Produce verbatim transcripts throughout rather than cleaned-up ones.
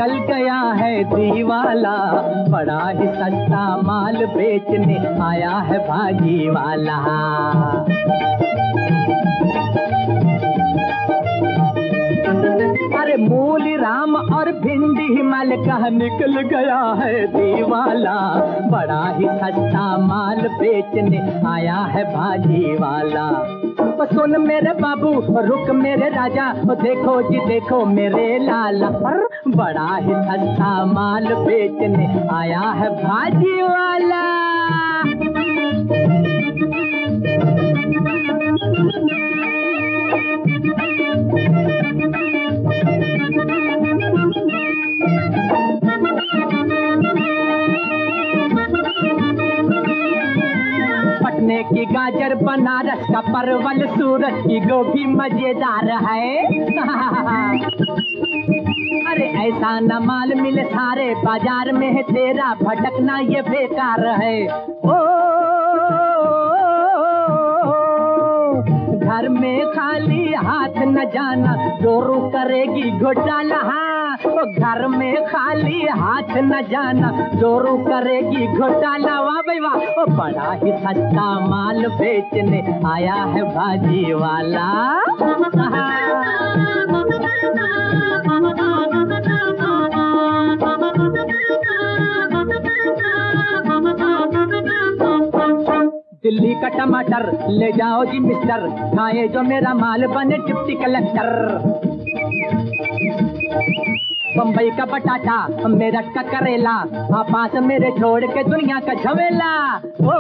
निकल गया है दीवाला, बड़ा ही सस्ता माल बेचने आया है भाजी वाला। अरे मूली राम और भिंडी माल का निकल गया है दीवाला, बड़ा ही सस्ता माल बेचने आया है भाजी वाला। सुन मेरे बाबू रुक मेरे राजा, देखो जी देखो मेरे लाला, बड़ा ही सस्ता माल बेचने आया है भाजी वाला। पटने की गाजर, बनारस का परवल, सूरत की गोभी मजेदार है। अरे ऐसा न माल मिले सारे बाजार में है, तेरा भटकना ये बेकार है। ओ घर में खाली हाथ न जाना, जोरू करेगी घोटाला। हाँ घर में खाली हाथ न जाना, जोरू करेगी घोटाला। वाह भाई वाह, ओ बड़ा ही सस्ता माल बेचने आया है भाजी वाला। दिल्ली का टमाटर ले जाओ जी मिस्टर, खाए जो मेरा माल बने डिप्टी कलेक्टर। बम्बई का बटाटा, मेरठ का करेला, पास मेरे छोड़ के दुनिया का झवेला। ओ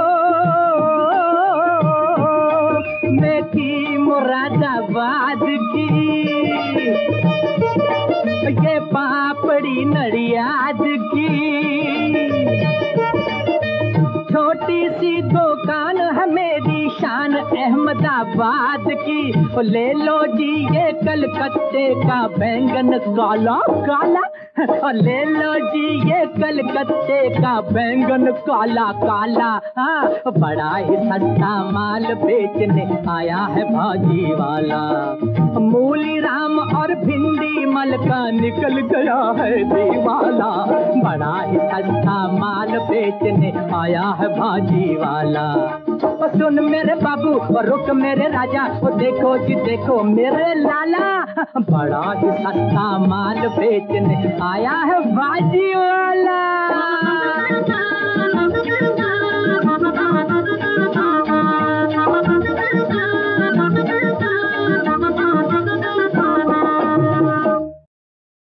मेथी मुरादाबाद की, ये पापड़ी नडियाद की, छोटी सी दुकान है मेरी शान अहमदाबाद की। ले लो जी ये कलकत्ते का बैंगन काला काला, ले लो जी ये कलकत्ते का बैंगन काला काला। हाँ बड़ा ही सस्ता माल बेचने आया है भाजी वाला। मूली राम और भिंडी मल का निकल गया है दीवाला, बड़ा ही सस्ता माल बेचने आया है भाजी वाला। सुन मेरे बाबू रुक मेरे राजा, देखो जी देखो मेरे लाला, बड़ा ही सस्ता माल बेचने आया है भाजी वाला।